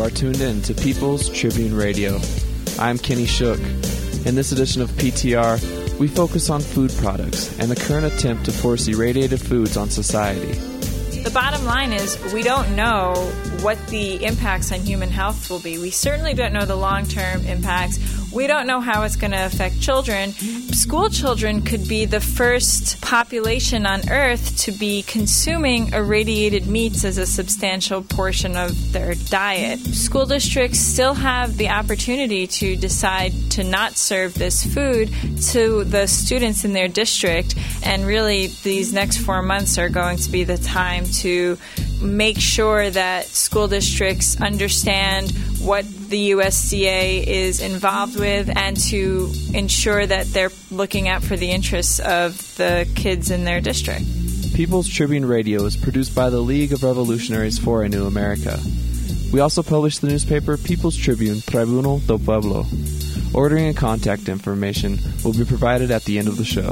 are tuned in to People's Tribune Radio. I'm Kenny Shook. In this edition of PTR, we focus on food products and the current attempt to force irradiated foods on society. The bottom line is we don't know what the impacts on human health will be. We certainly don't know the long-term impacts. We don't know how it's going to affect children. School children could be the first population on Earth to be consuming irradiated meats as a substantial portion of their diet. School districts still have the opportunity to decide to not serve this food to the students in their district, and really these next 4 months are going to be the time to make sure that school districts understand what the USDA is involved with and to ensure that they're looking out for the interests of the kids in their district. People's Tribune Radio is produced by the League of Revolutionaries for a New America. We also publish the newspaper People's Tribune, Tribunal do Pueblo. Ordering and contact information will be provided at the end of the show.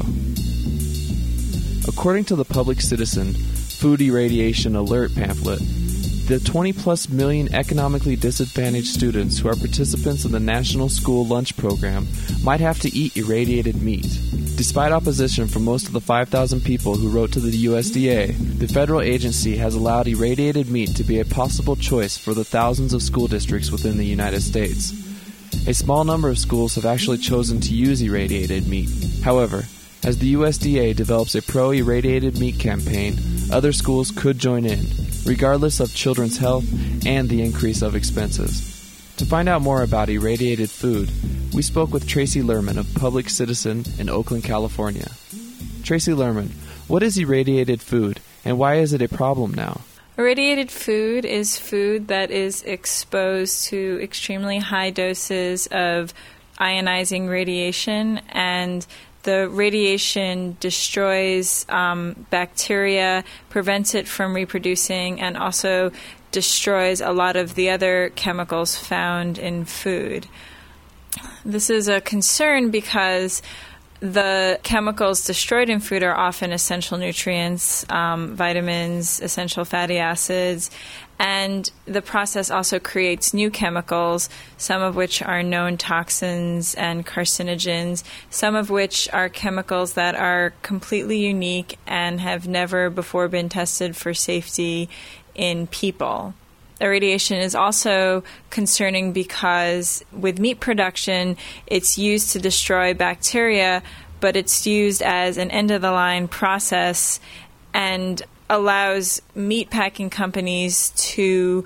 According to the Public Citizen Food Irradiation Alert pamphlet, the 20-plus million economically disadvantaged students who are participants in the National School Lunch Program might have to eat irradiated meat. Despite opposition from most of the 5,000 people who wrote to the USDA, the federal agency has allowed irradiated meat to be a possible choice for the thousands of school districts within the United States. A small number of schools have actually chosen to use irradiated meat. However, as the USDA develops a pro-irradiated meat campaign, other schools could join in, regardless of children's health and the increase of expenses. To find out more about irradiated food, we spoke with Tracy Lerman of Public Citizen in Oakland, California. Tracy Lerman, what is irradiated food, and why is it a problem now? Irradiated food is food that is exposed to extremely high doses of ionizing radiation, and the radiation destroys bacteria, prevents it from reproducing, and also destroys a lot of the other chemicals found in food. This is a concern because the chemicals destroyed in food are often essential nutrients, vitamins, essential fatty acids, and the process also creates new chemicals, some of which are known toxins and carcinogens, some of which are chemicals that are completely unique and have never before been tested for safety in people. Irradiation is also concerning because with meat production, it's used to destroy bacteria, but it's used as an end-of-the-line process and allows meat packing companies to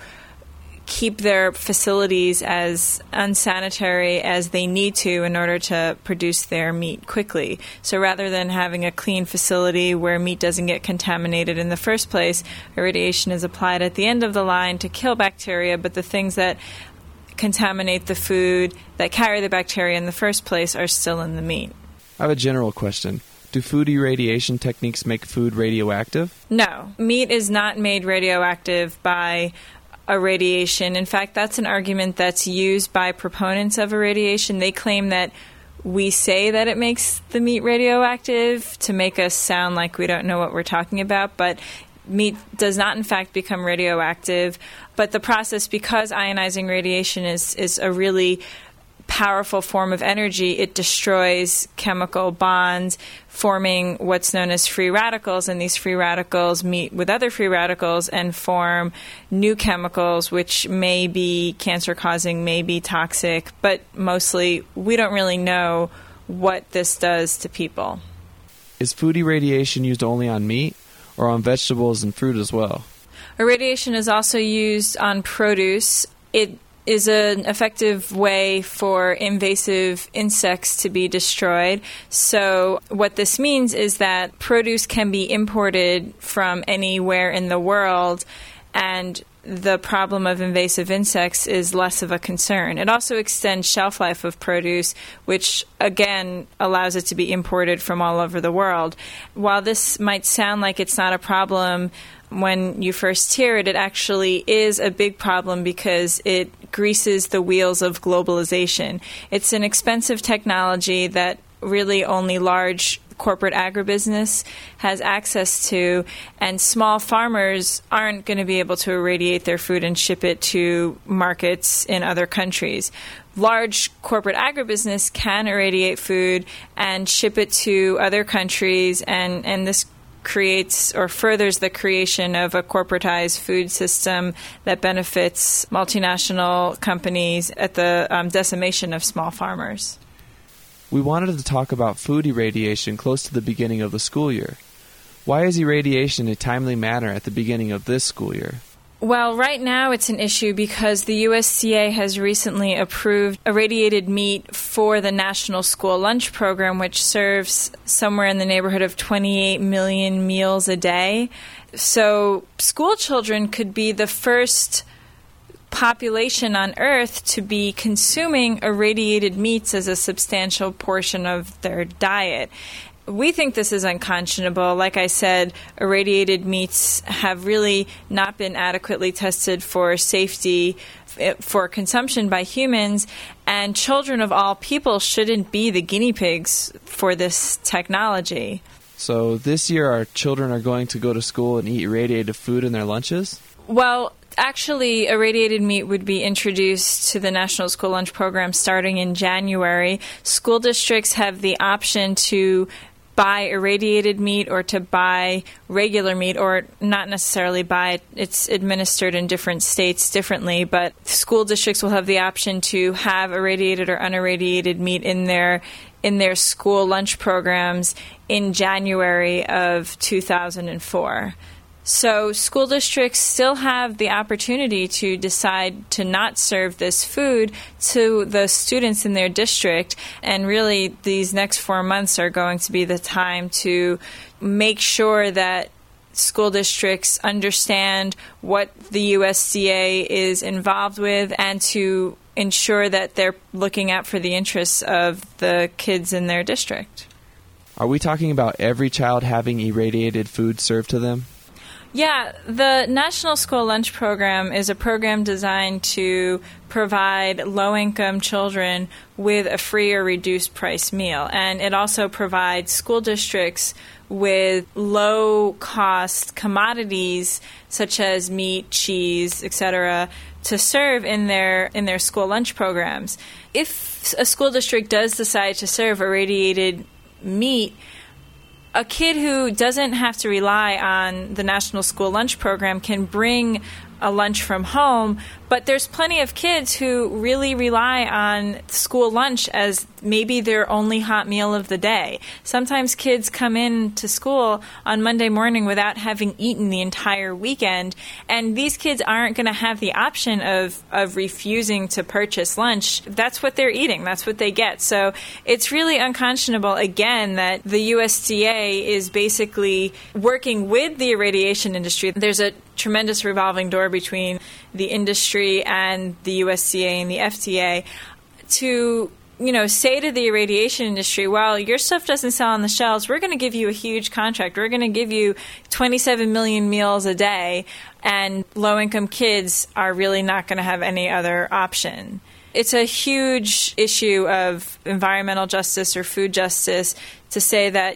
keep their facilities as unsanitary as they need to in order to produce their meat quickly. So rather than having a clean facility where meat doesn't get contaminated in the first place, irradiation is applied at the end of the line to kill bacteria, but the things that contaminate the food, that carry the bacteria in the first place, are still in the meat. I have a general question. Do food irradiation techniques make food radioactive? No. Meat is not made radioactive by irradiation. In fact, that's an argument that's used by proponents of irradiation. They claim that we say that it makes the meat radioactive to make us sound like we don't know what we're talking about, but meat does not, in fact, become radioactive. But the process, because ionizing radiation is a really powerful form of energy, it destroys chemical bonds, forming what's known as free radicals, and these free radicals meet with other free radicals and form new chemicals which may be cancer-causing, may be toxic, but mostly we don't really know what this does to people. Is food irradiation used only on meat or on vegetables and fruit as well? Irradiation is also used on produce. It is an effective way for invasive insects to be destroyed. So what this means is that produce can be imported from anywhere in the world, and the problem of invasive insects is less of a concern. It also extends shelf life of produce, which again allows it to be imported from all over the world. While this might sound like it's not a problem when you first hear it, it actually is a big problem because it greases the wheels of globalization. It's an expensive technology that really only large corporate agribusiness has access to, and small farmers aren't going to be able to irradiate their food and ship it to markets in other countries. Large corporate agribusiness can irradiate food and ship it to other countries, and this creates or furthers the creation of a corporatized food system that benefits multinational companies at the decimation of small farmers. We wanted to talk about food irradiation close to the beginning of the school year. Why is irradiation a timely matter at the beginning of this school year? Well, right now it's an issue because the USDA has recently approved irradiated meat for the National School Lunch Program, which serves somewhere in the neighborhood of 28 million meals a day. So school children could be the first population on Earth to be consuming irradiated meats as a substantial portion of their diet. We think this is unconscionable. Like I said, irradiated meats have really not been adequately tested for safety for consumption by humans, and children of all people shouldn't be the guinea pigs for this technology. So this year our children are going to go to school and eat irradiated food in their lunches? Well, actually, irradiated meat would be introduced to the National School Lunch Program starting in January. School districts have the option to buy irradiated meat or to buy regular meat, or not necessarily buy it. It's administered in different states differently, but school districts will have the option to have irradiated or unirradiated meat in their school lunch programs in January of 2004. So school districts still have the opportunity to decide to not serve this food to the students in their district. And really, these next 4 months are going to be the time to make sure that school districts understand what the USDA is involved with and to ensure that they're looking out for the interests of the kids in their district. Are we talking about every child having irradiated food served to them? Yeah, the National School Lunch Program is a program designed to provide low-income children with a free or reduced-price meal. And it also provides school districts with low-cost commodities such as meat, cheese, etc., to serve in their school lunch programs. If a school district does decide to serve irradiated meat, a kid who doesn't have to rely on the National School Lunch Program can bring a lunch from home, but there's plenty of kids who really rely on school lunch as maybe their only hot meal of the day. Sometimes kids come in to school on Monday morning without having eaten the entire weekend, and these kids aren't going to have the option of refusing to purchase lunch. That's what they're eating. That's what they get. So it's really unconscionable, again, that the USDA is basically working with the irradiation industry. There's a tremendous revolving door between the industry and the USDA and the FDA to, say to the irradiation industry, well, your stuff doesn't sell on the shelves. We're going to give you a huge contract. We're going to give you 27 million meals a day, and low-income kids are really not going to have any other option. It's a huge issue of environmental justice or food justice to say that,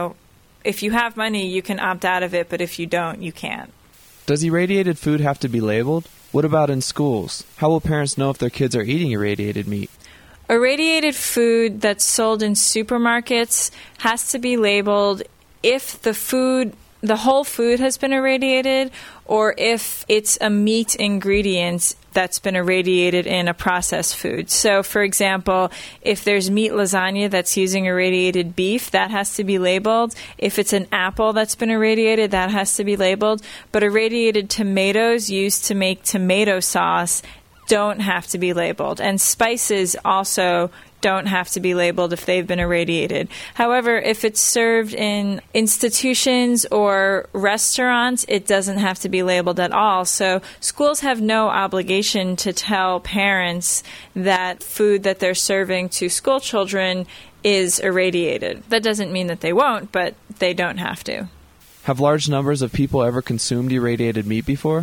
if you have money, you can opt out of it, but if you don't, you can't. Does irradiated food have to be labeled? What about in schools? How will parents know if their kids are eating irradiated meat? Irradiated food that's sold in supermarkets has to be labeled if the whole food has been irradiated, or if it's a meat ingredient that's been irradiated in a processed food. So, for example, if there's meat lasagna that's using irradiated beef, that has to be labeled. If it's an apple that's been irradiated, that has to be labeled. But irradiated tomatoes used to make tomato sauce don't have to be labeled. And spices also don't have to be labeled if they've been irradiated. However, if it's served in institutions or restaurants, it doesn't have to be labeled at all. So schools have no obligation to tell parents that food that they're serving to school children is irradiated. That doesn't mean that they won't, but they don't have to. Have large numbers of people ever consumed irradiated meat before?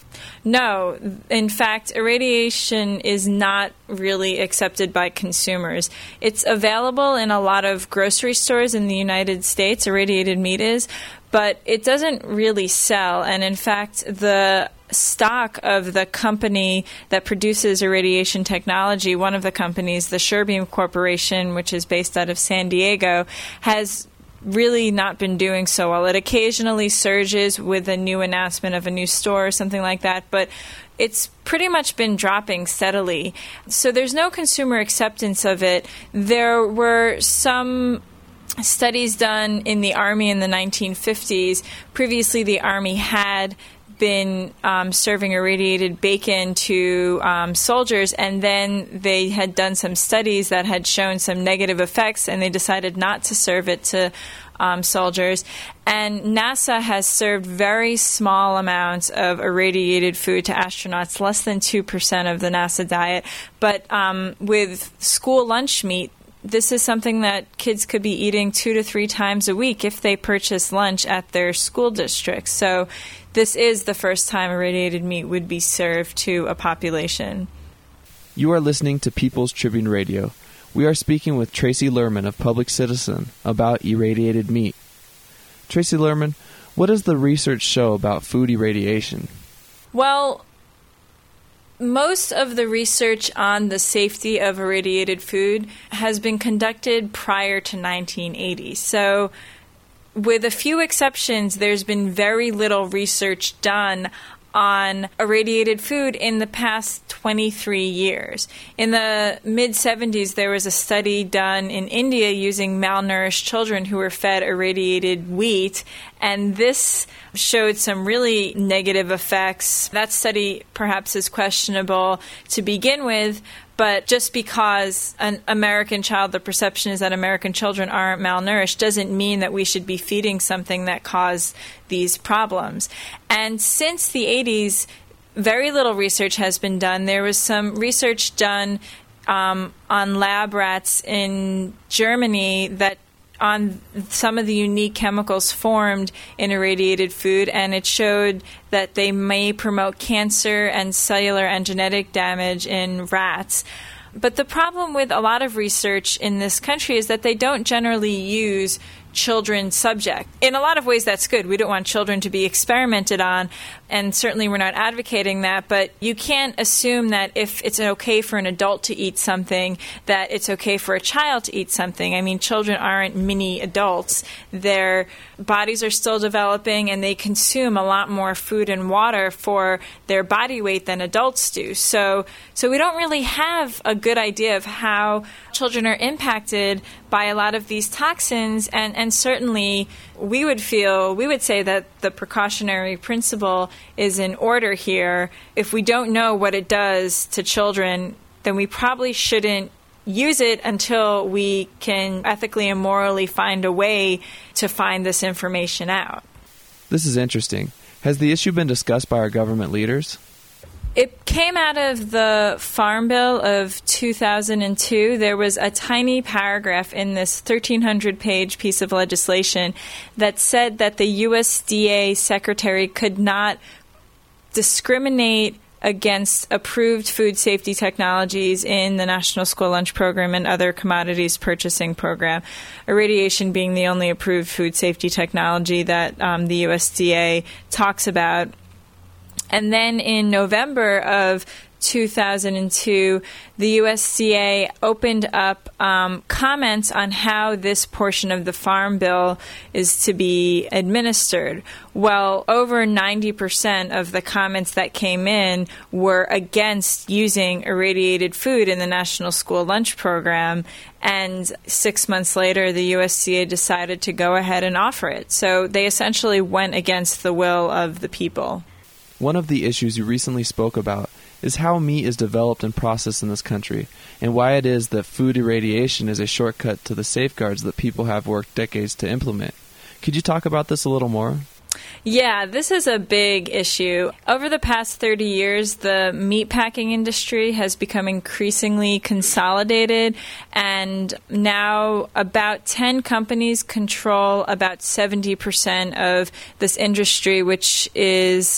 No, in fact, irradiation is not really accepted by consumers. It's available in a lot of grocery stores in the United States, irradiated meat is, but it doesn't really sell. And in fact, the stock of the company that produces irradiation technology, one of the companies, the SureBeam Corporation, which is based out of San Diego, has really not been doing so well. It occasionally surges with a new announcement of a new store or something like that, but it's pretty much been dropping steadily. So there's no consumer acceptance of it. There were some studies done in the Army in the 1950s. Previously, the Army had been serving irradiated bacon to soldiers, and then they had done some studies that had shown some negative effects, and they decided not to serve it to soldiers. And NASA has served very small amounts of irradiated food to astronauts, less than 2% of the NASA diet. But with school lunch meat, this is something that kids could be eating 2 to 3 times a week if they purchase lunch at their school district. So this is the first time irradiated meat would be served to a population. You are listening to People's Tribune Radio. We are speaking with Tracy Lerman of Public Citizen about irradiated meat. Tracy Lerman, what does the research show about food irradiation? Well, most of the research on the safety of irradiated food has been conducted prior to 1980. So, with a few exceptions, there's been very little research done on irradiated food in the past 23 years. In the mid-70s, there was a study done in India using malnourished children who were fed irradiated wheat, and this showed some really negative effects. That study perhaps is questionable to begin with, but just because an American child, the perception is that American children aren't malnourished, doesn't mean that we should be feeding something that caused these problems. And since the 80s, very little research has been done. There was some research done on lab rats in Germany that on some of the unique chemicals formed in irradiated food, and it showed that they may promote cancer and cellular and genetic damage in rats. But the problem with a lot of research in this country is that they don't generally use children subject. In a lot of ways, that's good. We don't want children to be experimented on, and certainly we're not advocating that, but you can't assume that if it's okay for an adult to eat something, that it's okay for a child to eat something. I mean, children aren't mini adults. Their bodies are still developing, and they consume a lot more food and water for their body weight than adults do. So we don't really have a good idea of how children are impacted by a lot of these toxins, and certainly we would say that the precautionary principle is in order here. If we don't know what it does to children, then we probably shouldn't use it until we can ethically and morally find a way to find this information out. This is interesting. Has the issue been discussed by our government leaders? It came out of the Farm Bill of 2002. There was a tiny paragraph in this 1,300-page piece of legislation that said that the USDA secretary could not discriminate against approved food safety technologies in the National School Lunch Program and other commodities purchasing program, irradiation being the only approved food safety technology that the USDA talks about. And then in November of 2002, the USDA opened up comments on how this portion of the Farm Bill is to be administered. Well, over 90% of the comments that came in were against using irradiated food in the National School Lunch Program. And 6 months later, the USDA decided to go ahead and offer it. So they essentially went against the will of the people. One of the issues you recently spoke about is how meat is developed and processed in this country, and why it is that food irradiation is a shortcut to the safeguards that people have worked decades to implement. Could you talk about this a little more? Yeah, this is a big issue. Over the past 30 years, the meatpacking industry has become increasingly consolidated, and now about 10 companies control about 70% of this industry, which is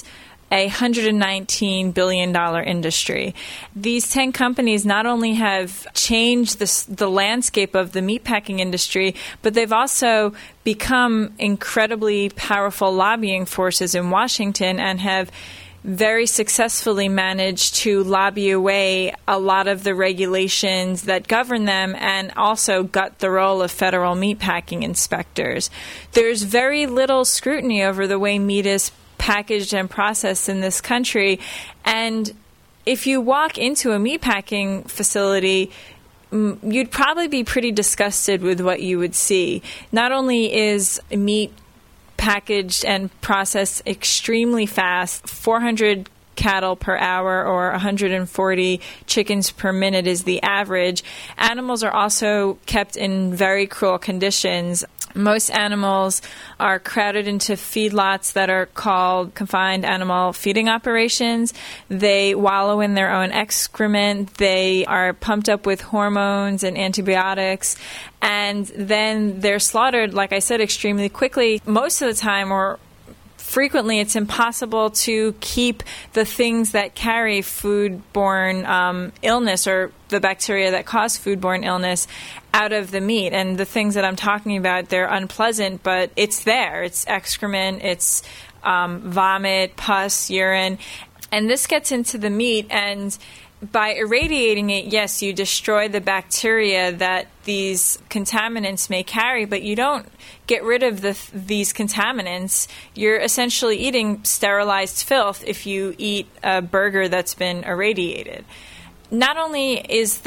a $119 billion industry. These 10 companies not only have changed the landscape of the meatpacking industry, but they've also become incredibly powerful lobbying forces in Washington and have very successfully managed to lobby away a lot of the regulations that govern them and also gut the role of federal meatpacking inspectors. There's very little scrutiny over the way meat is packaged and processed in this country. And if you walk into a meatpacking facility, you'd probably be pretty disgusted with what you would see. Not only is meat packaged and processed extremely fast, 400 cattle per hour or 140 chickens per minute is the average. Animals are also kept in very cruel conditions. Most animals are crowded into feedlots that are called confined animal feeding operations. They wallow in their own excrement. They are pumped up with hormones and antibiotics. And then they're slaughtered, like I said, extremely quickly. Most of the time, or frequently, it's impossible to keep the things that carry foodborne illness or the bacteria that cause foodborne illness out of the meat. And the things that I'm talking about, they're unpleasant, but it's there. It's excrement, it's vomit, pus, urine. And this gets into the meat, and by irradiating it, yes, you destroy the bacteria that these contaminants may carry, but you don't get rid of these contaminants. You're essentially eating sterilized filth if you eat a burger that's been irradiated. Not only is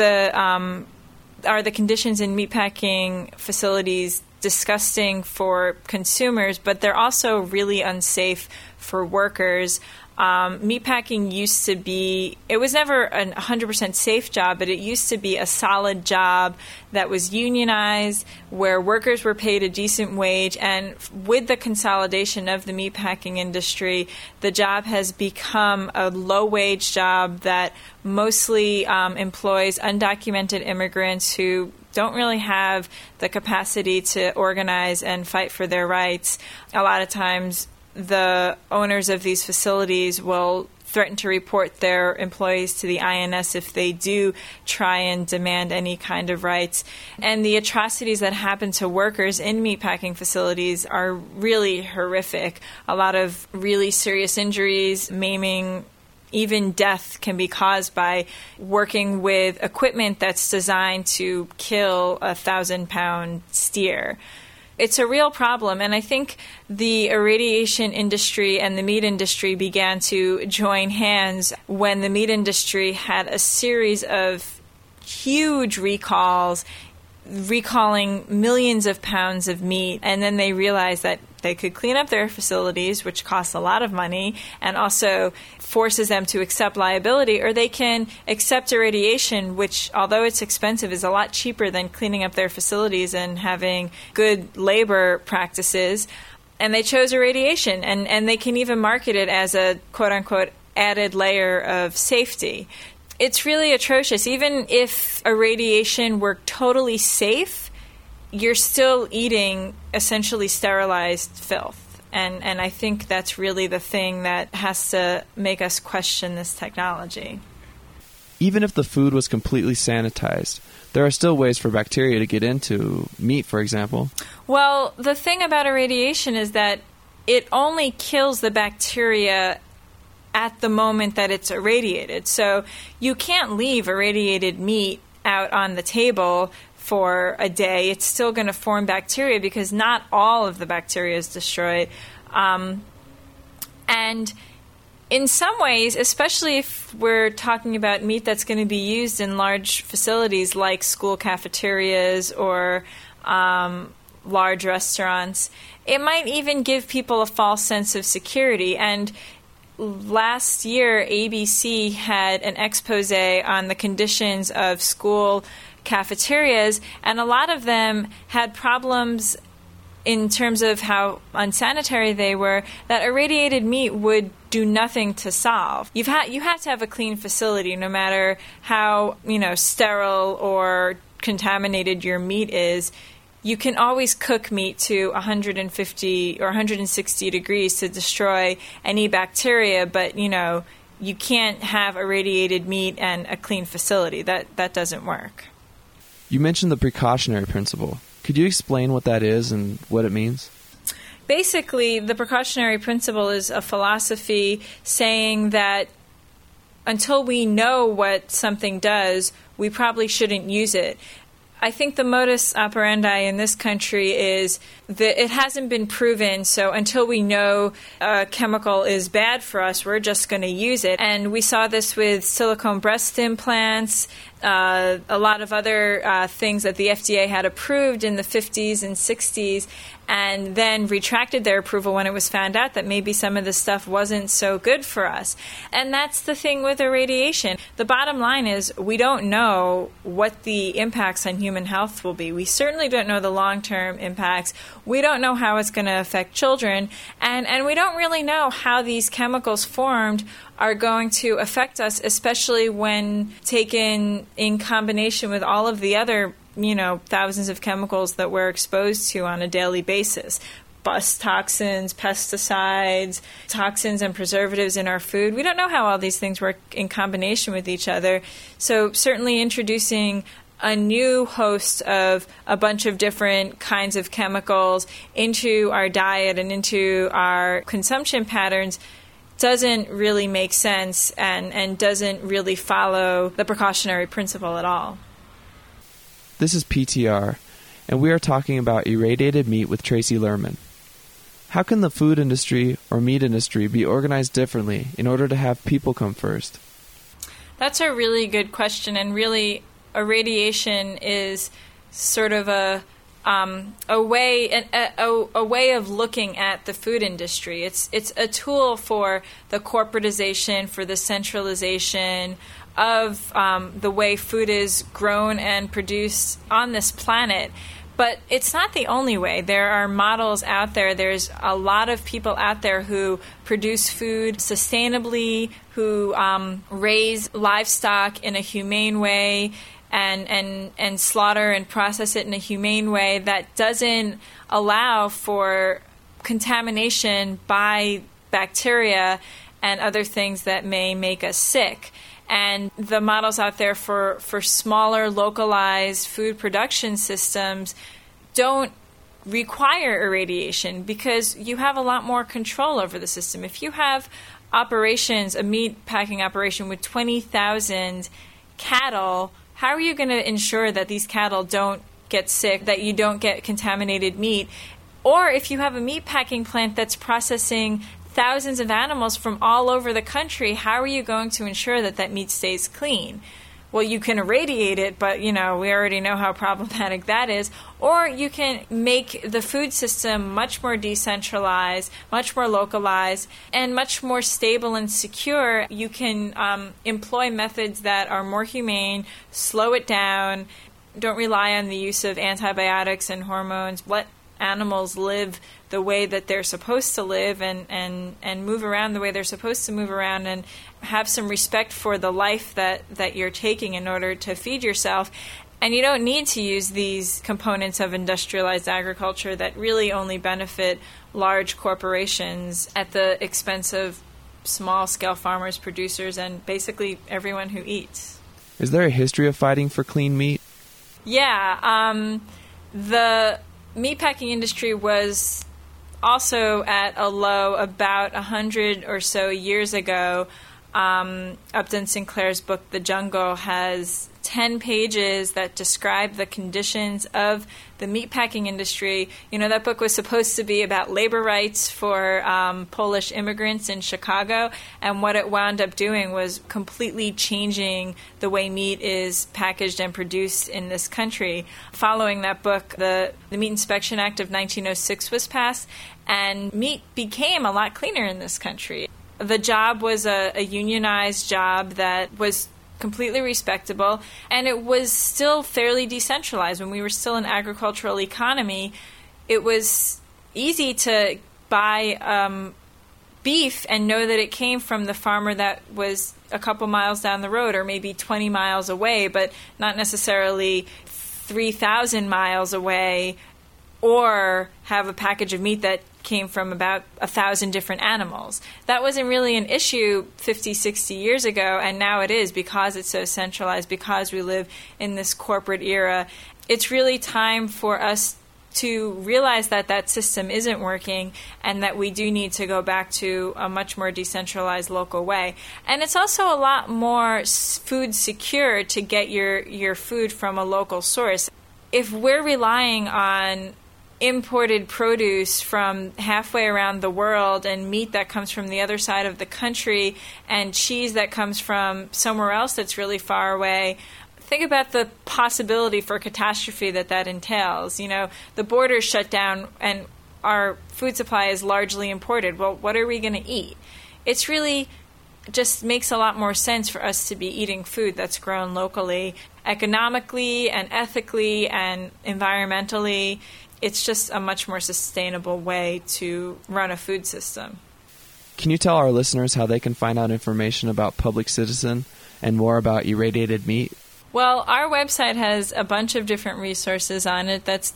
are the conditions in meatpacking facilities disgusting for consumers, but they're also really unsafe for workers. Meatpacking used to be, it was never a 100% safe job, but it used to be a solid job that was unionized, where workers were paid a decent wage. And with the consolidation of the meatpacking industry, the job has become a low-wage job that mostly employs undocumented immigrants who don't really have the capacity to organize and fight for their rights. A lot of times, the owners of these facilities will threaten to report their employees to the INS if they do try and demand any kind of rights. And the atrocities that happen to workers in meatpacking facilities are really horrific. A lot of really serious injuries, maiming, even death can be caused by working with equipment that's designed to kill a 1,000-pound steer. It's a real problem, and I think the irradiation industry and the meat industry began to join hands when the meat industry had a series of huge recalls, recalling millions of pounds of meat, and then they realized that they could clean up their facilities, which costs a lot of money, and also forces them to accept liability, or they can accept irradiation, which, although it's expensive, is a lot cheaper than cleaning up their facilities and having good labor practices. And they chose irradiation, and they can even market it as a quote-unquote added layer of safety. It's really atrocious. Even if irradiation were totally safe, you're still eating essentially sterilized filth. And I think that's really the thing that has to make us question this technology. Even if the food was completely sanitized, there are still ways for bacteria to get into meat, for example. Well, the thing about irradiation is that it only kills the bacteria at the moment that it's irradiated. So you can't leave irradiated meat out on the table for a day. It's still going to form bacteria because not all of the bacteria is destroyed. And in some ways, especially if we're talking about meat that's going to be used in large facilities like school cafeterias or large restaurants, it might even give people a false sense of security. And last year, ABC had an expose on the conditions of school cafeterias, and a lot of them had problems in terms of how unsanitary they were that irradiated meat would do nothing to solve. You have to have a clean facility, no matter how sterile or contaminated your meat is. you can always cook meat to 150 or 160 degrees to destroy any bacteria, but, you can't have irradiated meat and a clean facility. That doesn't work. You mentioned the precautionary principle. Could you explain what that is and what it means? Basically, the precautionary principle is a philosophy saying that until we know what something does, we probably shouldn't use it. I think the modus operandi in this country is that it hasn't been proven, so until we know a chemical is bad for us, we're just going to use it. And we saw this with silicone breast implants, a lot of other things that the FDA had approved in the 50s and 60s, and then retracted their approval when it was found out that maybe some of the stuff wasn't so good for us. And that's the thing with irradiation. The bottom line is we don't know what the impacts on human health will be. We certainly don't know the long-term impacts. We don't know how it's going to affect children. And we don't really know how these chemicals formed are going to affect us, especially when taken in combination with all of the other thousands of chemicals that we're exposed to on a daily basis. Bust toxins, pesticides, toxins and preservatives in our food. We don't know how all these things work in combination with each other. So certainly introducing a new host of a bunch of different kinds of chemicals into our diet and into our consumption patterns doesn't really make sense and doesn't really follow the precautionary principle at all. This is PTR, and we are talking about irradiated meat with Tracy Lerman. How can the food industry or meat industry be organized differently in order to have people come first? That's a really good question, and really irradiation is sort of a way of looking at the food industry. It's a tool for the corporatization, for the centralization of the way food is grown and produced on this planet. But it's not the only way. There are models out there. There's a lot of people out there who produce food sustainably, who raise livestock in a humane way, and slaughter and process it in a humane way that doesn't allow for contamination by bacteria and other things that may make us sick. And the models out there for smaller, localized food production systems don't require irradiation because you have a lot more control over the system. If you have operations, a meat packing operation with 20,000 cattle, how are you going to ensure that these cattle don't get sick, that you don't get contaminated meat? Or if you have a meat packing plant that's processing thousands of animals from all over the country, how are you going to ensure that that meat stays clean? Well, you can irradiate it, but, we already know how problematic that is. Or you can make the food system much more decentralized, much more localized, and much more stable and secure. You can employ methods that are more humane, slow it down, don't rely on the use of antibiotics and hormones, let animals live the way that they're supposed to live and move around the way they're supposed to move around, and have some respect for the life that you're taking in order to feed yourself. And you don't need to use these components of industrialized agriculture that really only benefit large corporations at the expense of small-scale farmers, producers, and basically everyone who eats. Is there a history of fighting for clean meat? Yeah. The meatpacking industry was also at a low about 100 or so years ago. Upton Sinclair's book, The Jungle, has 10 pages that describe the conditions of the meatpacking industry. That book was supposed to be about labor rights for Polish immigrants in Chicago, and what it wound up doing was completely changing the way meat is packaged and produced in this country. Following that book, the Meat Inspection Act of 1906 was passed, and meat became a lot cleaner in this country. The job was a unionized job that was completely respectable, and it was still fairly decentralized. When we were still an agricultural economy, it was easy to buy beef and know that it came from the farmer that was a couple miles down the road, or maybe 20 miles away, but not necessarily 3,000 miles away or have a package of meat that came from about 1,000 different animals. That wasn't really an issue 50, 60 years ago, and now it is because it's so centralized, because we live in this corporate era. It's really time for us to realize that that system isn't working and that we do need to go back to a much more decentralized local way. And it's also a lot more food secure to get your food from a local source. If we're relying on imported produce from halfway around the world and meat that comes from the other side of the country and cheese that comes from somewhere else that's really far away, think about the possibility for catastrophe that entails. You know, the borders shut down and our food supply is largely imported. Well, what are we going to eat? It's really just makes a lot more sense for us to be eating food that's grown locally, economically and ethically and environmentally. It's just a much more sustainable way to run a food system. Can you tell our listeners how they can find out information about Public Citizen and more about irradiated meat? Well, our website has a bunch of different resources on it. That's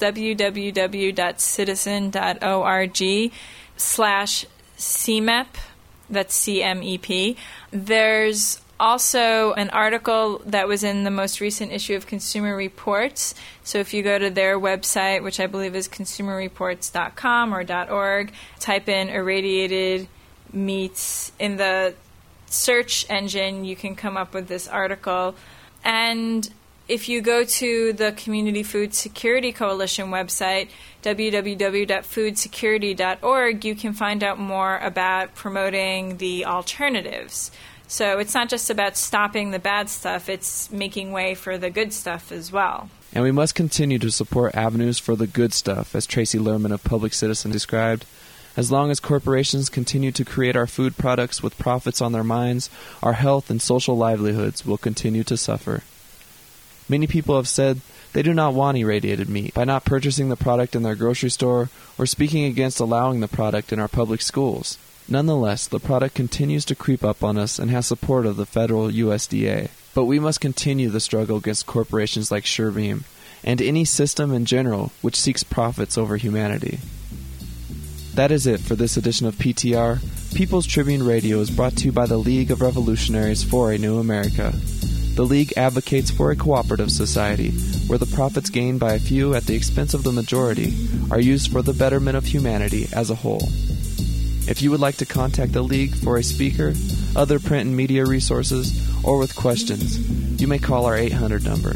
www.citizen.org/CMEP. That's CMEP. There's also an article that was in the most recent issue of Consumer Reports. So if you go to their website, which I believe is consumerreports.com or .org, type in irradiated meats in the search engine, you can come up with this article. And if you go to the Community Food Security Coalition website, www.foodsecurity.org, you can find out more about promoting the alternatives. So it's not just about stopping the bad stuff, it's making way for the good stuff as well. And we must continue to support avenues for the good stuff, as Tracy Lerman of Public Citizen described. As long as corporations continue to create our food products with profits on their minds, our health and social livelihoods will continue to suffer. Many people have said they do not want irradiated meat by not purchasing the product in their grocery store or speaking against allowing the product in our public schools. Nonetheless, the product continues to creep up on us and has support of the federal USDA. But we must continue the struggle against corporations like SureBeam and any system in general which seeks profits over humanity. That is it for this edition of PTR. People's Tribune Radio is brought to you by the League of Revolutionaries for a New America. The League advocates for a cooperative society where the profits gained by a few at the expense of the majority are used for the betterment of humanity as a whole. If you would like to contact the League for a speaker, other print and media resources, or with questions, you may call our 800 number,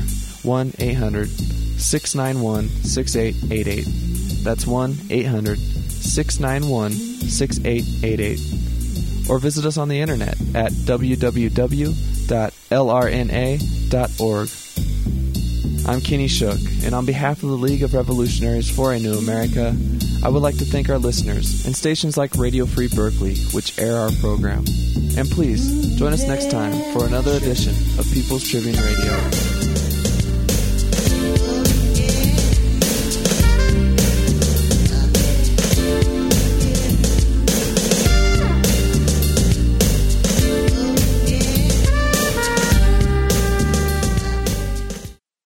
1-800-691-6888. That's 1-800-691-6888. Or visit us on the internet at www.lrna.org. I'm Kenny Shook, and on behalf of the League of Revolutionaries for a New America, I would like to thank our listeners and stations like Radio Free Berkeley, which air our program. And please, join us next time for another edition of People's Tribune Radio.